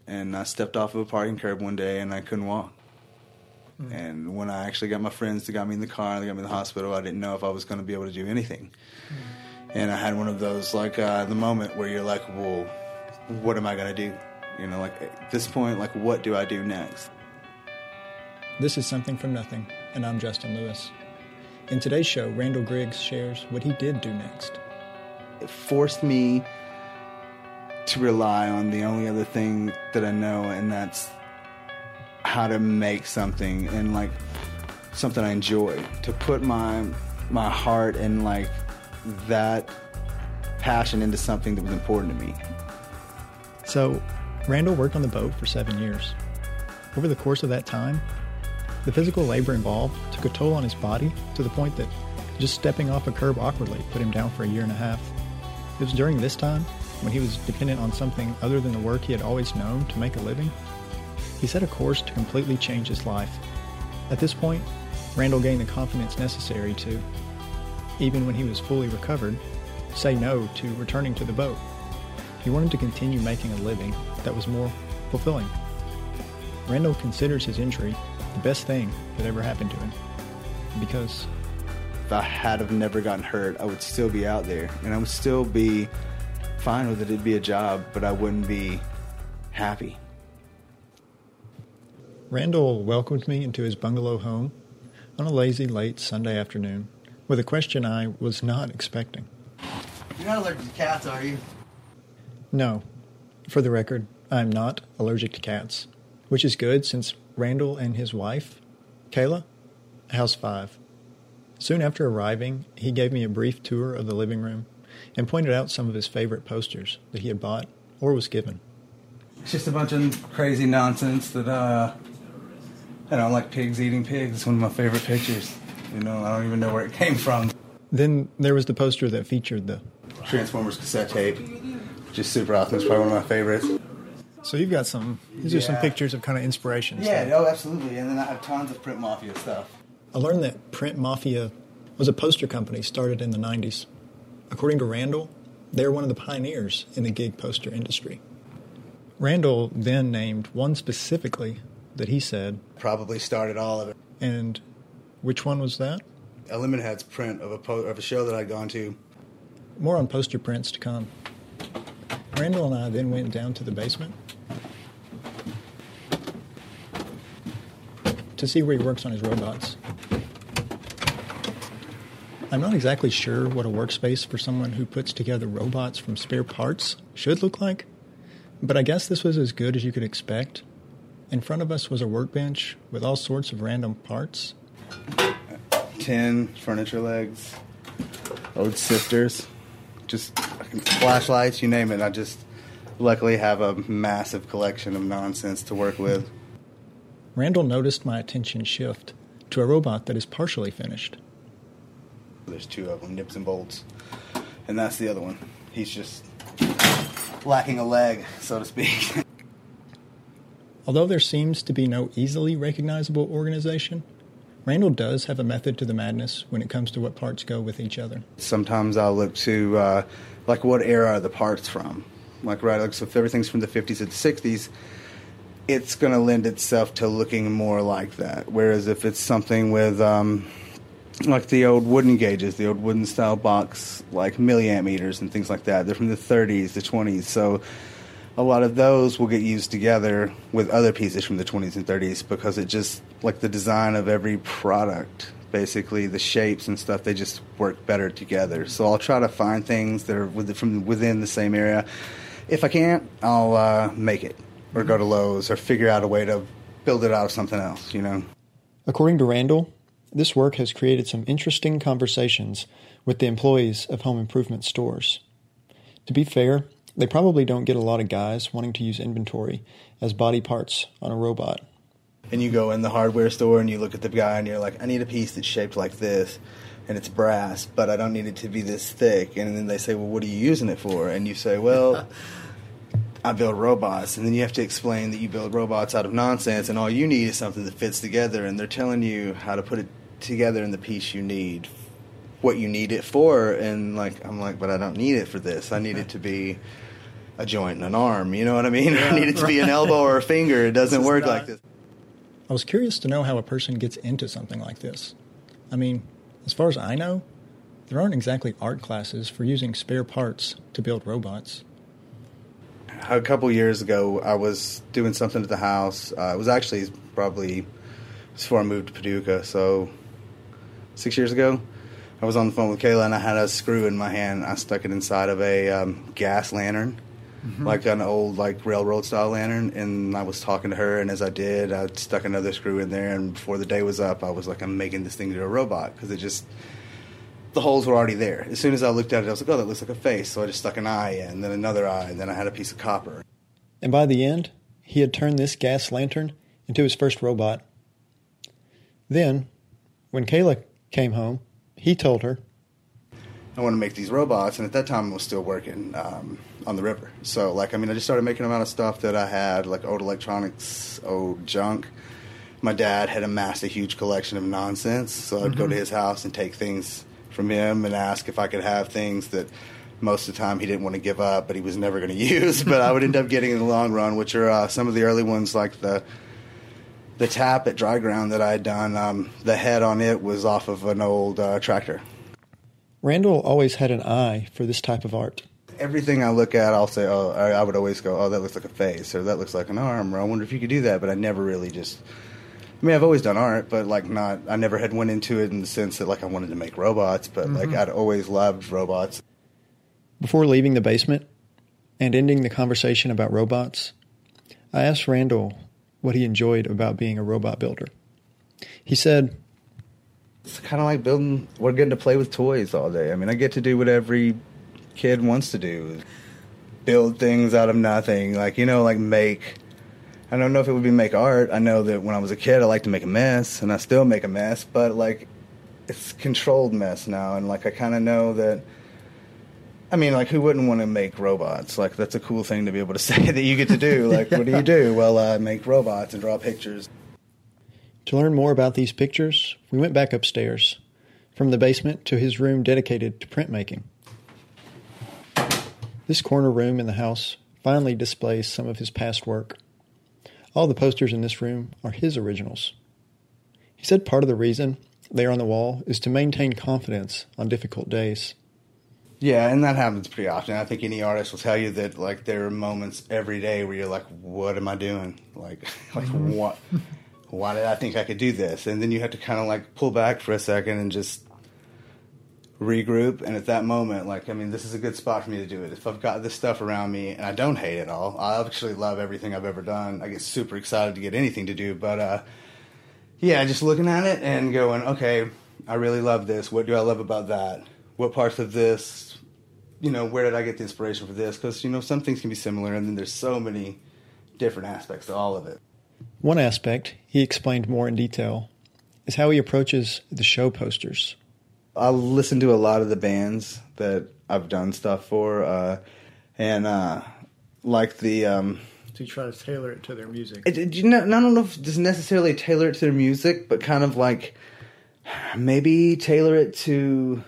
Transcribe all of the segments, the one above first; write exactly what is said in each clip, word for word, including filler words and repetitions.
And I stepped off of a parking curb one day and I couldn't walk. Mm. And when I actually got my friends that got me in the car and they got me in the hospital, I didn't know if I was going to be able to do anything. Mm. And I had one of those, like, uh, the moment where you're like, well, what am I going to do? You know, like, at this point, like, what do I do next? This is Something from Nothing, and I'm Justin Lewis. In today's show, Randall Griggs shares what he did do next. It forced me to rely on the only other thing that I know, and that's how to make something, and, like, something I enjoy. To put my my heart and, like, that passion into something that was important to me. So, Randall worked on the boat for seven years. Over the course of that time, the physical labor involved took a toll on his body to the point that just stepping off a curb awkwardly put him down for a year and a half. It was during this time, when he was dependent on something other than the work he had always known to make a living, he set a course to completely change his life. At this point, Randall gained the confidence necessary to, even when he was fully recovered, say no to returning to the boat. He wanted to continue making a living that was more fulfilling. Randall considers his injury the best thing that ever happened to him, because if I had have never gotten hurt, I would still be out there, and I would still be fine with it. It'd be a job, but I wouldn't be happy. Randall welcomed me into his bungalow home on a lazy, late Sunday afternoon with a question I was not expecting. You're not allergic to cats, are you? No. For the record, I'm not allergic to cats, which is good since Randall and his wife, Kayla, house five. Soon after arriving, he gave me a brief tour of the living room and pointed out some of his favorite posters that he had bought or was given. It's just a bunch of crazy nonsense that, uh, I don't like pigs eating pigs. It's one of my favorite pictures. You know, I don't even know where it came from. Then there was the poster that featured the Transformers cassette tape, which is super awesome. It's probably one of my favorites. So you've got some, these yeah. are some pictures of kind of inspiration. Yeah, stuff. Oh, absolutely. And then I have tons of Print Mafia stuff. I learned that Print Mafia was a poster company started in the nineties. According to Randall, they were one of the pioneers in the gig poster industry. Randall then named one specifically that he said probably started all of it. And which one was that? A Limited Heads print of a, po- of a show that I'd gone to. More on poster prints to come. Randall and I then went down to the basement to see where he works on his robots. I'm not exactly sure what a workspace for someone who puts together robots from spare parts should look like, but I guess this was as good as you could expect. In front of us was a workbench with all sorts of random parts. Tin, furniture legs, old sifters, just flashlights, you name it. I just luckily have a massive collection of nonsense to work with. Randall noticed my attention shift to a robot that is partially finished. There's two of them, nips and bolts. And that's the other one. He's just lacking a leg, so to speak. Although there seems to be no easily recognizable organization, Randall does have a method to the madness when it comes to what parts go with each other. Sometimes I'll look to, uh, like, what era are the parts from? Like, right, like, so if everything's from the fifties or the sixties, it's going to lend itself to looking more like that. Whereas if it's something with, um, like the old wooden gauges, the old wooden style box, like milliamp meters and things like that, they're from the thirties, the twenties, so a lot of those will get used together with other pieces from the twenties and thirties because it just, like the design of every product, basically the shapes and stuff, they just work better together. So I'll try to find things that are with, from within the same area. If I can't, I'll uh, make it or go to Lowe's or figure out a way to build it out of something else, you know. According to Randall, this work has created some interesting conversations with the employees of home improvement stores. To be fair, they probably don't get a lot of guys wanting to use inventory as body parts on a robot. And you go in the hardware store and you look at the guy and you're like, I need a piece that's shaped like this and it's brass, but I don't need it to be this thick. And then they say, well, what are you using it for? And you say, well, I build robots. And then you have to explain that you build robots out of nonsense and all you need is something that fits together. And they're telling you how to put it together in the piece you need, what you need it for. And like, I'm like, but I don't need it for this. I need it to be a joint in an arm. You know what I mean? Yeah, I need it to right. be an elbow or a finger. It doesn't work not... like this. I was curious to know how a person gets into something like this. I mean, as far as I know, there aren't exactly art classes for using spare parts to build robots. A couple years ago, I was doing something at the house. Uh, it was actually probably before I moved to Paducah, so six years ago. I was on the phone with Kayla, and I had a screw in my hand. I stuck it inside of a um, gas lantern, mm-hmm. like an old like railroad-style lantern, and I was talking to her, and as I did, I stuck another screw in there, and before the day was up, I was like, I'm making this thing into a robot, because it just... the holes were already there. As soon as I looked at it, I was like, oh, that looks like a face. So I just stuck an eye in, then another eye, and then I had a piece of copper. And by the end, he had turned this gas lantern into his first robot. Then, when Kayla came home, he told her, I want to make these robots, and at that time I was still working um, on the river. So, like, I mean, I just started making them out of stuff that I had, like old electronics, old junk. My dad had amassed a huge collection of nonsense, so I'd mm-hmm. go to his house and take things from him and ask if I could have things that most of the time he didn't want to give up, but he was never going to use, but I would end up getting in the long run, which are uh, some of the early ones, like the the tap at Dry Ground that I had done. Um, the head on it was off of an old uh, tractor. Randall always had an eye for this type of art. Everything I look at, I'll say, oh, I, I would always go, oh, that looks like a face, or that looks like an arm, or I wonder if you could do that, but I never really just... I mean, I've always done art, but, like, not... I never had went into it in the sense that, like, I wanted to make robots, but, mm-hmm. like, I'd always loved robots. Before leaving the basement and ending the conversation about robots, I asked Randall what he enjoyed about being a robot builder. He said... It's kind of like building... We're getting to play with toys all day. I mean, I get to do what every kid wants to do. Build things out of nothing. Like, you know, like make... I don't know if it would be make art. I know that when I was a kid, I liked to make a mess, and I still make a mess, but, like, it's controlled mess now, and, like, I kind of know that, I mean, like, who wouldn't want to make robots? Like, that's a cool thing to be able to say that you get to do. Like, what do you do? Well, I uh, make robots and draw pictures. To learn more about these pictures, we went back upstairs, from the basement to his room dedicated to printmaking. This corner room in the house finally displays some of his past work. All the posters in this room are his originals. He said part of the reason they are on the wall is to maintain confidence on difficult days. Yeah, and that happens pretty often. I think any artist will tell you that, like, there are moments every day where you're like, what am I doing? Like, like mm-hmm. what? Why did I think I could do this? And then you have to kind of, like, pull back for a second and just regroup. And at that moment, like, I mean, this is a good spot for me to do it. If I've got this stuff around me, and I don't hate it all, I actually love everything I've ever done. I get super excited to get anything to do. But, uh, yeah, just looking at it and going, okay, I really love this. What do I love about that? What parts of this, you know, where did I get the inspiration for this? Because, you know, some things can be similar, and then there's so many different aspects to all of it. One aspect he explained more in detail is how he approaches the show posters. I listen to a lot of the bands that I've done stuff for, uh, and uh, like the... Um, so you try to tailor it to their music. It, it, you know, I don't know if just necessarily tailor it to their music, but kind of like maybe tailor it to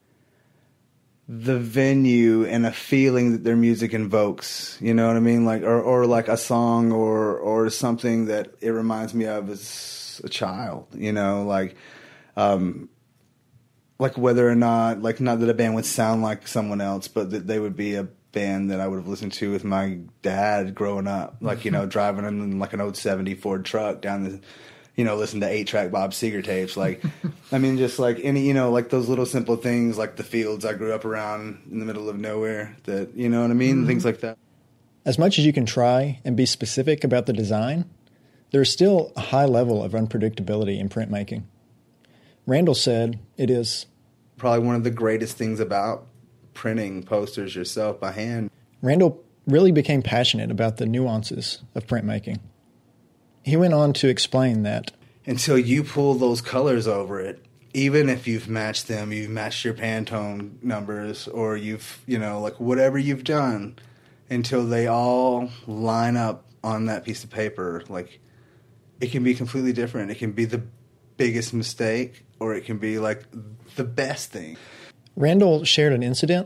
the venue and a feeling that their music invokes. You know what I mean? Like, or, or like a song or or something that it reminds me of as a child. You know, like... Um, Like whether or not, like not that a band would sound like someone else, but that they would be a band that I would have listened to with my dad growing up. Like, you know, driving in like an old seventy Ford truck down the, you know, listening to eight-track Bob Seger tapes. Like, I mean, just like any, you know, like those little simple things like the fields I grew up around in the middle of nowhere that, you know what I mean? Mm-hmm. Things like that. As much as you can try and be specific about the design, there is still a high level of unpredictability in printmaking. Randall said it is probably one of the greatest things about printing posters yourself by hand. Randall really became passionate about the nuances of printmaking. He went on to explain that until you pull those colors over it, even if you've matched them, you've matched your Pantone numbers, or you've, you know, like whatever you've done, until they all line up on that piece of paper, like it can be completely different. It can be the biggest mistake, or it can be like the best thing. Randall shared an incident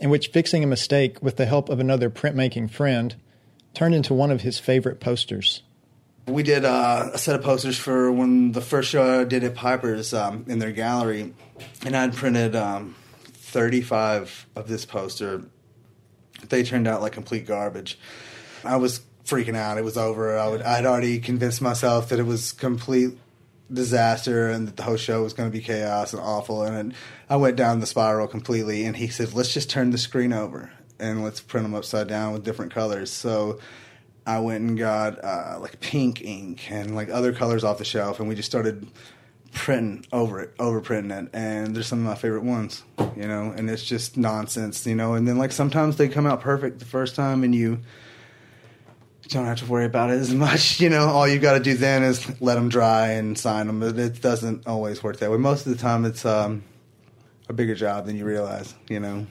in which fixing a mistake with the help of another printmaking friend turned into one of his favorite posters. We did uh, a set of posters for when the first show I did at Piper's um, in their gallery, and I'd printed um, thirty-five of this poster. They turned out like complete garbage. I was freaking out. It was over. I would, I'd already convinced myself that it was complete disaster and that the whole show was going to be chaos and awful. And it, I went down the spiral completely. And he said, let's just turn the screen over and let's print them upside down with different colors. So I went and got uh, like pink ink and like other colors off the shelf, and we just started printing over it, over printing it, and they're some of my favorite ones, you know, and it's just nonsense, you know, and then like sometimes they come out perfect the first time and you don't have to worry about it as much, you know, all you got to do then is let them dry and sign them, but it doesn't always work that way. Most of the time it's um, a bigger job than you realize, you know.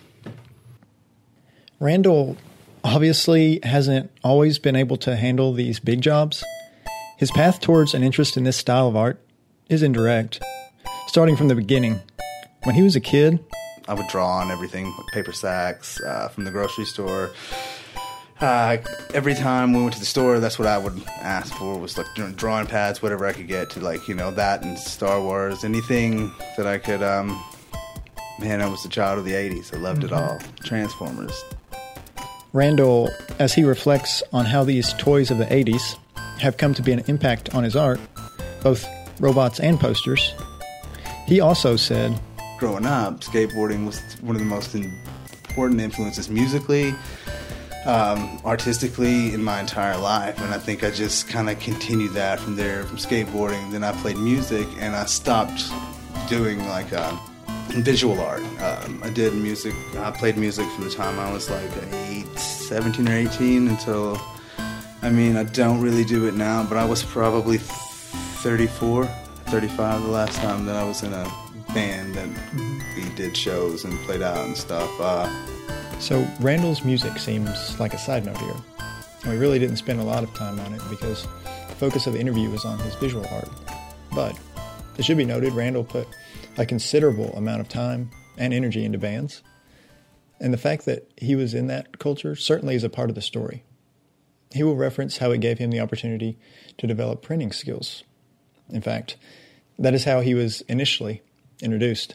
Randall obviously hasn't always been able to handle these big jobs. His path towards an interest in this style of art is indirect, starting from the beginning. When he was a kid, I would draw on everything, like paper sacks uh, from the grocery store. Uh, every time we went to the store, that's what I would ask for, was like drawing pads, whatever I could get to, like, you know, that and Star Wars, anything that I could. Um, man, I was a child of the eighties. I loved mm-hmm. it all. Transformers. Randall, as he reflects on how these toys of the eighties have come to be an impact on his art, both robots and posters, he also said, growing up, skateboarding was one of the most important influences musically, um, artistically in my entire life, and I think I just kind of continued that from there, from skateboarding. Then I played music, and I stopped doing like uh, visual art. Um, I did music, I played music from the time I was like eight, seventeen or eighteen until, I mean, I don't really do it now, but I was probably thirty-four, thirty-five the last time that I was in a band that we did shows and played out and stuff. Uh, so Randall's music seems like a side note here. And we really didn't spend a lot of time on it because the focus of the interview was on his visual art. But it should be noted, Randall put a considerable amount of time and energy into bands. And the fact that he was in that culture certainly is a part of the story. He will reference how it gave him the opportunity to develop printing skills. In fact, that is how he was initially introduced.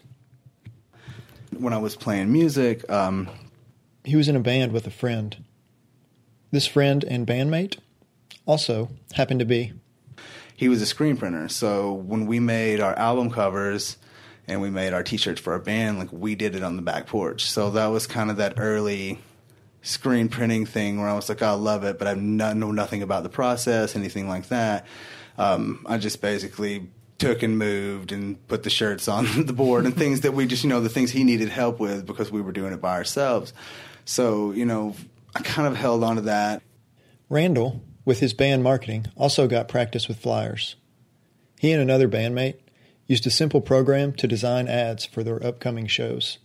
When I was playing music, um, he was in a band with a friend. This friend and bandmate also happened to be. He was a screen printer, so when we made our album covers and we made our T-shirts for our band, like we did it on the back porch. So that was kind of that early screen printing thing where I was like, oh, I love it, but I no, know nothing about the process, anything like that. Um, I just basically took and moved and put the shirts on the board and things that we just, you know, the things he needed help with because we were doing it by ourselves. So, you know, I kind of held on to that. Randall, with his band marketing, also got practice with flyers. He and another bandmate used a simple program to design ads for their upcoming shows.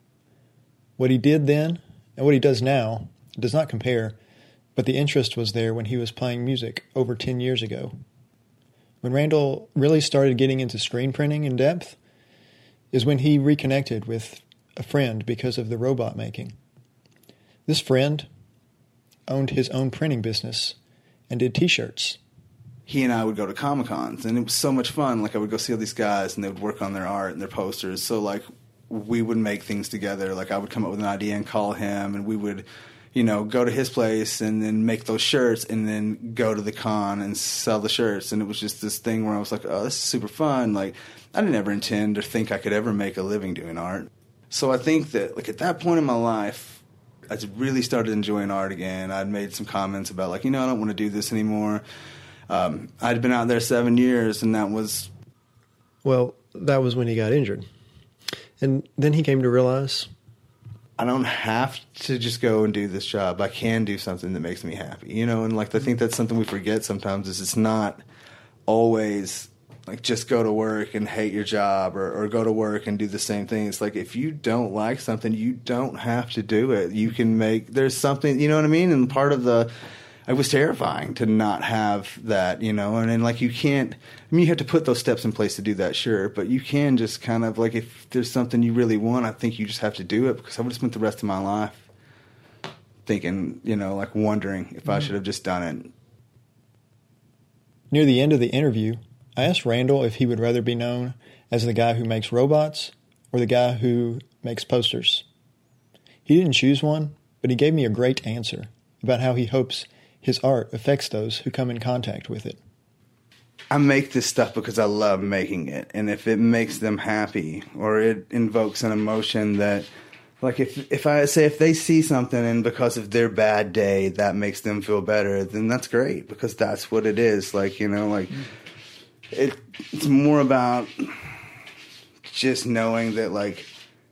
What he did then and what he does now does not compare, but the interest was there when he was playing music over ten years ago. When Randall really started getting into screen printing in depth is when he reconnected with a friend because of the robot making. This friend owned his own printing business and did T-shirts. He and I would go to Comic-Cons, and it was so much fun. Like, I would go see all these guys, and they would work on their art and their posters. So, like, we would make things together. Like, I would come up with an idea and call him, and we would, you know, go to his place and then make those shirts and then go to the con and sell the shirts. And it was just this thing where I was like, oh, this is super fun. Like, I didn't ever intend or think I could ever make a living doing art. So I think that, like, at that point in my life, I really started enjoying art again. I'd made some comments about, like, you know, I don't want to do this anymore. Um, I'd been out there seven years, and that was... Well, that was when he got injured. And then he came to realize... I don't have to just go and do this job. I can do something that makes me happy, you know? And, like, I think that's something we forget sometimes is it's not always, like, just go to work and hate your job or, or go to work and do the same thing. It's like, if you don't like something, you don't have to do it. You can make... There's something... You know what I mean? And part of the... it was terrifying to not have that, you know, and then like you can't, I mean, you have to put those steps in place to do that, sure, but you can just kind of like, if there's something you really want, I think you just have to do it, because I would have spent the rest of my life thinking, you know, like wondering if mm-hmm. I should have just done it. Near the end of the interview, I asked Randall if he would rather be known as the guy who makes robots or the guy who makes posters. He didn't choose one, but he gave me a great answer about how he hopes his art affects those who come in contact with it. I make this stuff because I love making it, and if it makes them happy or it invokes an emotion that, like if if I say if they see something and because of their bad day that makes them feel better, then that's great, because that's what it is. Like, you know, like it, it's more about just knowing that like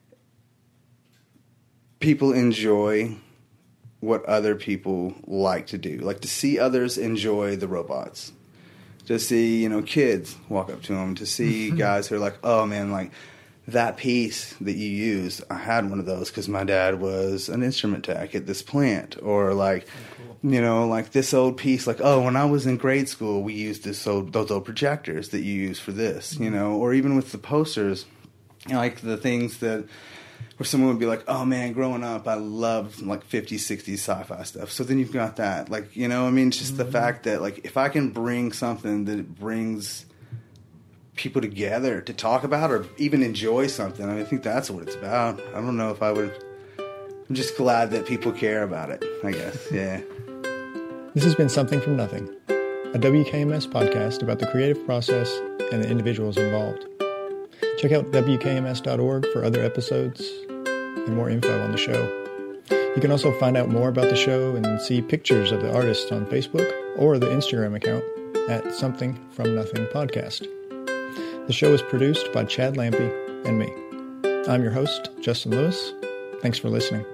people enjoy what other people like to do, like to see others enjoy the robots, to see, you know, kids walk up to them, to see mm-hmm. guys who are like, oh man, like that piece that you used, I had one of those because my dad was an instrument tech at this plant, or like, oh, cool. you know, like this old piece, like, oh, when I was in grade school, we used this old, those old projectors that you use for this, mm-hmm. you know, or even with the posters, you know, like the things that, where someone would be like, oh man, growing up, I loved like fifties, sixties sci-fi stuff. So then you've got that. Like, you know, I mean, it's just mm-hmm. the fact that like if I can bring something that brings people together to talk about or even enjoy something, I mean, I think that's what it's about. I don't know if I would, I'm just glad that people care about it, I guess. Yeah. This has been Something from Nothing, a W K M S podcast about the creative process and the individuals involved. Check out W K M S dot org for other episodes and more info on the show. You can also find out more about the show and see pictures of the artists on Facebook or the Instagram account at Something From Nothing Podcast. The show is produced by Chad Lampe and me. I'm your host, Justin Lewis. Thanks for listening.